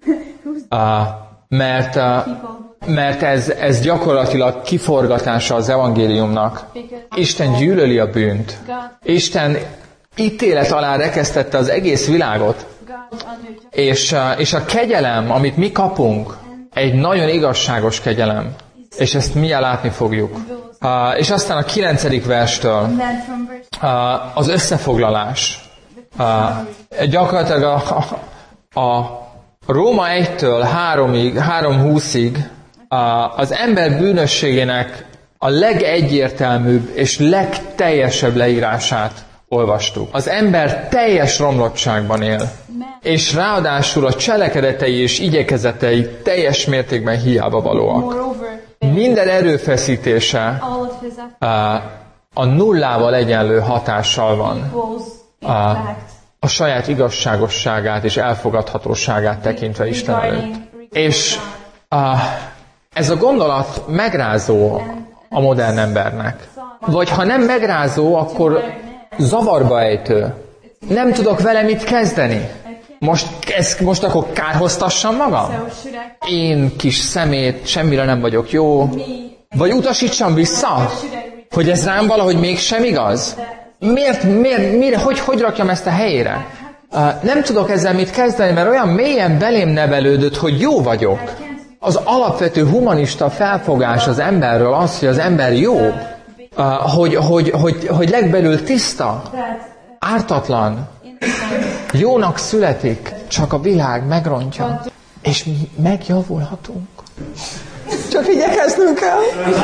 Mert ez gyakorlatilag kiforgatása az evangéliumnak. Isten gyűlöli a bűnt. Isten ítélet alá rekesztette az egész világot. És a kegyelem, amit mi kapunk, egy nagyon igazságos kegyelem. És ezt mindjárt látni fogjuk. És aztán a 9. verstől az összefoglalás. Gyakorlatilag a Róma 1-től 3:20-ig az ember bűnösségének a legegyértelműbb és legteljesebb leírását olvastuk. Az ember teljes romlottságban él, és ráadásul a cselekedetei és igyekezetei teljes mértékben hiába valóak. Minden erőfeszítése a nullával egyenlő hatással van. A saját igazságosságát és elfogadhatóságát tekintve Isten előtt. És ez a gondolat megrázó a modern embernek. Vagy ha nem megrázó, akkor zavarba ejtő. Nem tudok vele mit kezdeni. Most akkor kárhoztassam magam? Én kis szemét, semmire nem vagyok jó. Vagy utasítsam vissza? Hogy ez rám valahogy mégsem igaz? Miért, hogy rakjam ezt a helyére? Nem tudok ezzel mit kezdeni, mert olyan mélyen belém nevelődött, hogy jó vagyok. Az alapvető humanista felfogás az emberről az, hogy az ember jó. Hogy legbelül tiszta, ártatlan, jónak születik, csak a világ megrontja. És mi megjavulhatunk. Csak igyekeznünk kell.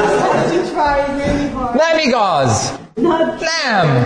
Nem igaz! Nem!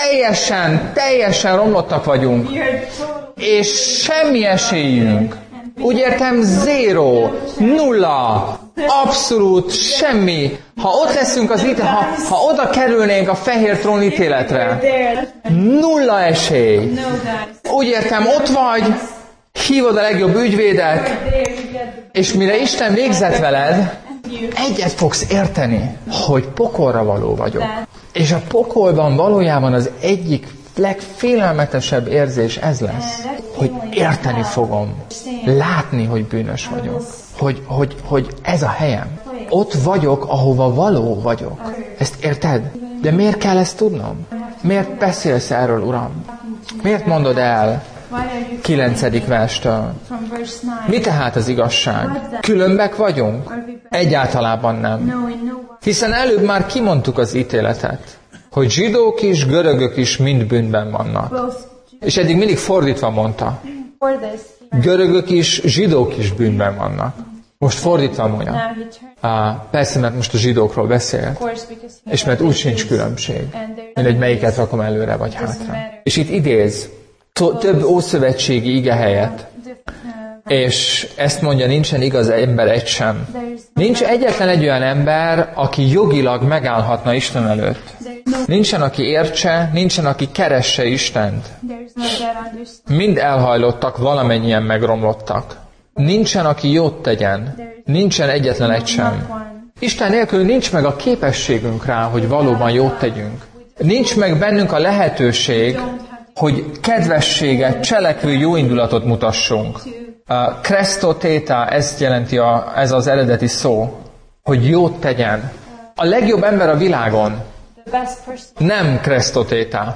Teljesen romlottak vagyunk. És semmi esélyünk Úgy értem, zéro, nulla, abszolút semmi. Ha ott leszünk az ha oda kerülnénk a fehér trón ítéletre, nulla esély. Úgy értem, ott vagy, hívod a legjobb ügyvédet, és mire Isten végzett veled, egyet fogsz érteni, hogy pokolra való vagyok. És a pokolban valójában az egyik legfélelmetesebb érzés ez lesz, hogy érteni fogom, látni, hogy bűnös vagyok, hogy ez a helyem. Ott vagyok, ahova való vagyok. Ezt érted? De miért kell ezt tudnom? Miért beszélsz erről, Uram? Miért mondod el 9. verstől? Mi tehát az igazság? Különbek vagyunk? Egyáltalában nem. Hiszen előbb már kimondtuk az ítéletet, hogy zsidók is, görögök is mind bűnben vannak. És eddig mindig fordítva mondta. Görögök is, zsidók is bűnben vannak. Most fordítva mondja. Persze, mert most a zsidókról beszél, és mert úgy sincs különbség, mindegy melyiket rakom előre vagy hátra. És itt idéz több ószövetségi ige helyett, és ezt mondja, nincsen igaz ember egy sem. Nincs egyetlen egy olyan ember, aki jogilag megállhatna Isten előtt. Nincsen, aki értse, nincsen, aki keresse Istent. Mind elhajlottak, valamennyien megromlottak. Nincsen, aki jót tegyen. Nincsen egyetlen egy sem. Isten nélkül nincs meg a képességünk rá, hogy valóban jót tegyünk. Nincs meg bennünk a lehetőség, hogy kedvességet, cselekvő jóindulatot mutassunk. Kresto theta, ezt jelenti ez az eredeti szó, hogy jót tegyen. A legjobb ember a világon nem kresto theta.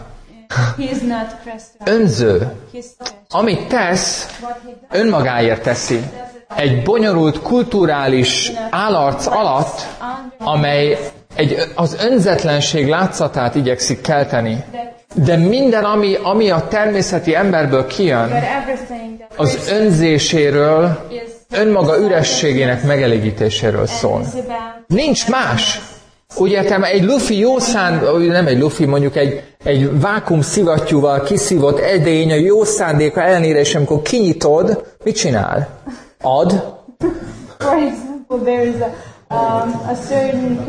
Önző. Amit tesz, önmagáért teszi. Egy bonyolult kulturális állarc alatt, amely az önzetlenség látszatát igyekszik kelteni. De minden, ami a természeti emberből kijön, az önzéséről, önmaga ürességének megelégítéséről szól. Nincs más. Úgy értem, egy lufi nem egy lufi, mondjuk egy vákum szivattyúval kiszívott edény a jó szándéka ellenére, és amikor kinyitod, mit csinál? Ad. For example, there is a certain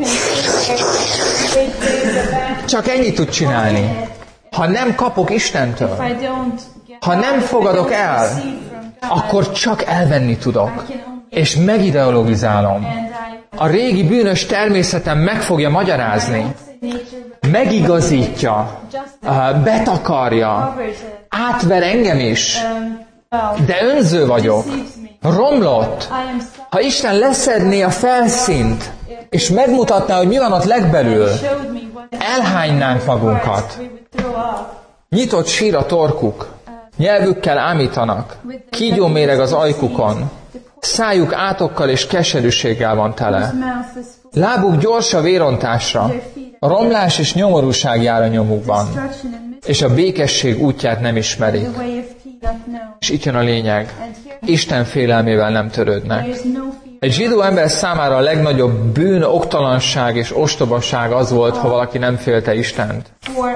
csak ennyit tud csinálni. Ha nem kapok Istentől, ha nem fogadok el, akkor csak elvenni tudok. És megideologizálom. A régi bűnös természetem meg fogja magyarázni. Megigazítja. Betakarja. Átver engem is. De önző vagyok. Romlott. Ha Isten leszedné a felszínt, és megmutatná, hogy mi van ott legbelül, elhánynánk magunkat. Nyitott sír a torkuk, nyelvükkel ámítanak, kígyó méreg az ajkukon, szájuk átokkal és keserűséggel van tele. Lábuk gyors a vérontásra, a romlás és nyomorúság jár a nyomukban, és a békesség útját nem ismerik. És itt jön a lényeg, Isten félelmével nem törődnek. Egy zsidó ember számára a legnagyobb bűn, oktalanság és ostobaság az volt, ha valaki nem félte Istent.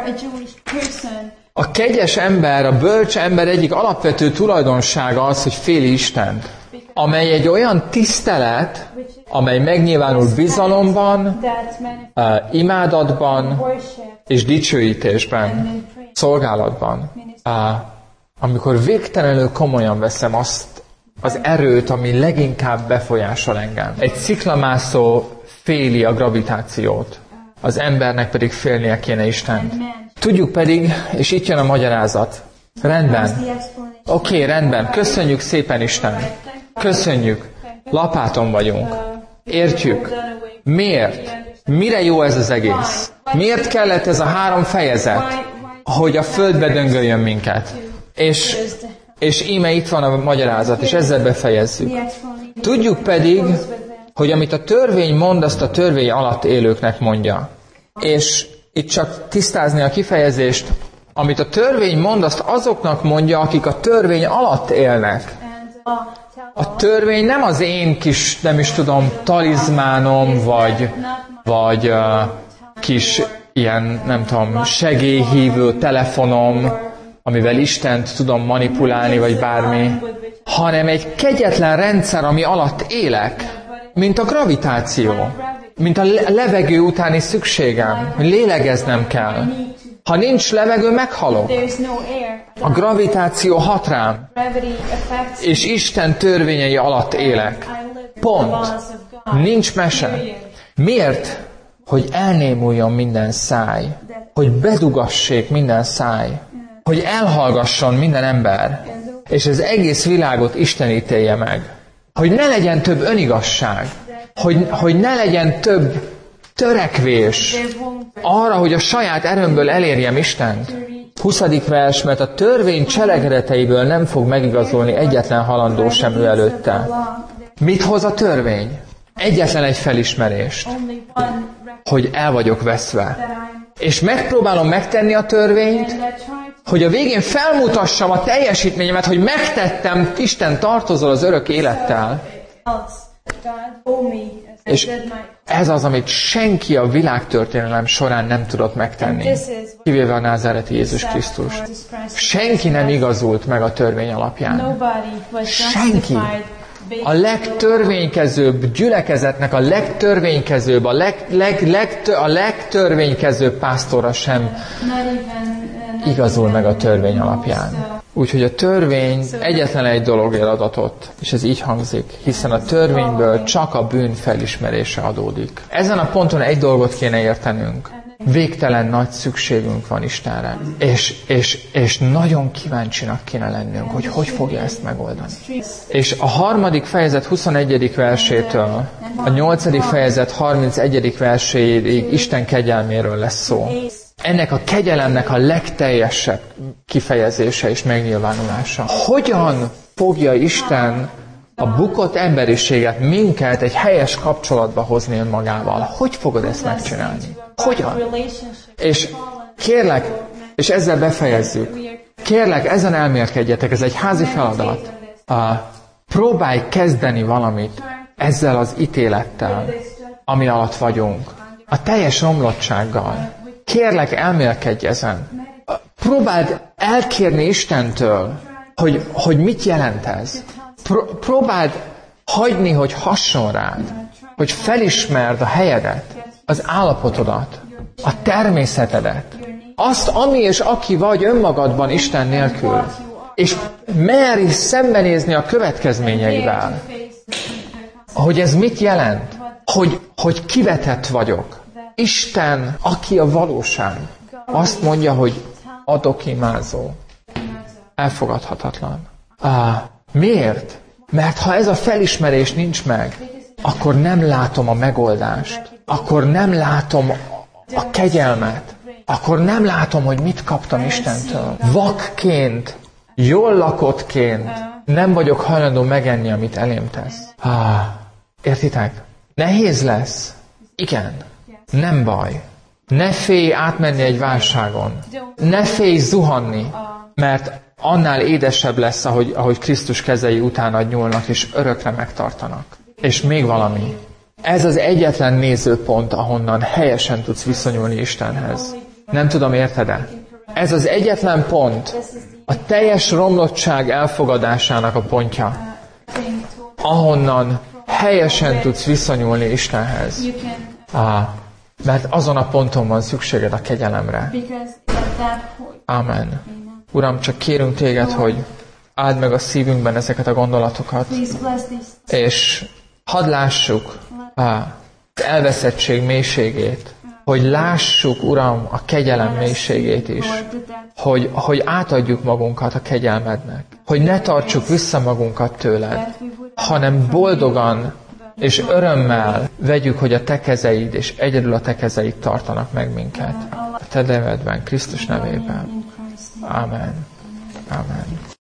A kegyes ember, a bölcs ember egyik alapvető tulajdonsága az, hogy féli Istent, amely egy olyan tisztelet, amely megnyilvánul bizalomban, imádatban és dicsőítésben, szolgálatban. Amikor végtelenül komolyan veszem azt az erőt, ami leginkább befolyásol engem. Egy sziklamászó féli a gravitációt, az embernek pedig félnie kéne Istent. Tudjuk pedig, és itt jön a magyarázat. Rendben. Oké, rendben. Köszönjük szépen Isten. Köszönjük. Lapáton vagyunk. Értjük. Miért? Mire jó ez az egész? Miért kellett ez a 3 fejezet, hogy a földbe döngöljön minket? És íme itt van a magyarázat, és ezzel befejezzük. Tudjuk pedig, hogy amit a törvény mond, azt a törvény alatt élőknek mondja. És itt csak tisztázni a kifejezést, amit a törvény mond, azt azoknak mondja, akik a törvény alatt élnek. A törvény nem az én kis, nem is tudom, talizmánom, vagy kis ilyen, nem tudom, segélyhívő telefonom, amivel Istent tudom manipulálni, vagy bármi, hanem egy kegyetlen rendszer, ami alatt élek, mint a gravitáció, mint a levegő utáni szükségem, hogy lélegeznem kell. Ha nincs levegő, meghalok. A gravitáció hat rám, és Isten törvényei alatt élek. Pont. Nincs mese. Miért? Hogy elnémuljon minden száj, hogy bedugassék minden száj, hogy elhallgasson minden ember, és az egész világot Isten ítélje meg. Hogy ne legyen több önigazság, hogy ne legyen több törekvés arra, hogy a saját erőmből elérjem Istent. 20. vers, mert a törvény cselekedeteiből nem fog megigazolni egyetlen halandó sem ő előtte. Mit hoz a törvény? Egyetlen egy felismerést, hogy el vagyok veszve. És megpróbálom megtenni a törvényt, hogy a végén felmutassam a teljesítményemet, hogy megtettem, Isten tartozol az örök élettel. És ez az, amit senki a világtörténelem során nem tudott megtenni, kivéve a názáreti Jézus Krisztus. Senki nem igazult meg a törvény alapján. Senki. A legtörvénykezőbb gyülekezetnek a legtörvénykezőbb, a legtörvénykezőbb pásztora sem igazul meg a törvény alapján. Úgyhogy a törvény egyetlen egy dologért adatott, és ez így hangzik, hiszen a törvényből csak a bűn felismerése adódik. Ezen a ponton egy dolgot kéne értenünk. Végtelen nagy szükségünk van Istenre. És nagyon kíváncsinak kéne lennünk, hogy fogja ezt megoldani. És a 3. fejezet 21. versétől a 8. fejezet 31. verséig Isten kegyelméről lesz szó. Ennek a kegyelemnek a legteljesebb kifejezése és megnyilvánulása. Hogyan fogja Isten a bukott emberiséget, minket egy helyes kapcsolatba hozni önmagával? Hogy fogod ezt megcsinálni? Hogyan? És kérlek, és ezzel befejezzük, kérlek, ezen elmélkedjetek, ez egy házi feladat. Próbálj kezdeni valamit ezzel az ítélettel, ami alatt vagyunk. A teljes romlottsággal. Kérlek, elmélkedj ezen. Próbáld elkérni Istentől, hogy mit jelent ez. Próbáld hagyni, hogy hasson rád, hogy felismerd a helyedet, az állapotodat, a természetedet, azt, ami és aki vagy önmagadban Isten nélkül, és merj szembenézni a következményeivel, hogy ez mit jelent, hogy kivetett vagyok. Isten, aki a valóság, azt mondja, hogy adokimázó. Elfogadhatatlan. Miért? Mert ha ez a felismerés nincs meg, akkor nem látom a megoldást, akkor nem látom a kegyelmet, akkor nem látom, hogy mit kaptam Istentől. Vakként, jól lakottként nem vagyok hajlandó megenni, amit elém tesz. Értitek? Nehéz lesz. Igen. Nem baj. Ne félj átmenni egy válságon. Ne félj zuhanni, mert annál édesebb lesz, ahogy Krisztus kezei utána nyúlnak, és örökre megtartanak. És még valami. Ez az egyetlen nézőpont, ahonnan helyesen tudsz viszonyulni Istenhez. Nem tudom, érted-e? Ez az egyetlen pont, a teljes romlottság elfogadásának a pontja, ahonnan helyesen tudsz viszonyulni Istenhez. Mert azon a ponton van szükséged a kegyelemre. Amen. Uram, csak kérünk téged, hogy áld meg a szívünkben ezeket a gondolatokat, és hadd lássuk az elveszettség mélységét, hogy lássuk, Uram, a kegyelem mélységét is, hogy átadjuk magunkat a kegyelmednek, hogy ne tartsuk vissza magunkat tőled, hanem boldogan és örömmel vegyük, hogy a te kezeid, és egyedül a te kezeid tartanak meg minket. A te nevedben, Krisztus nevében. Amen. Amen.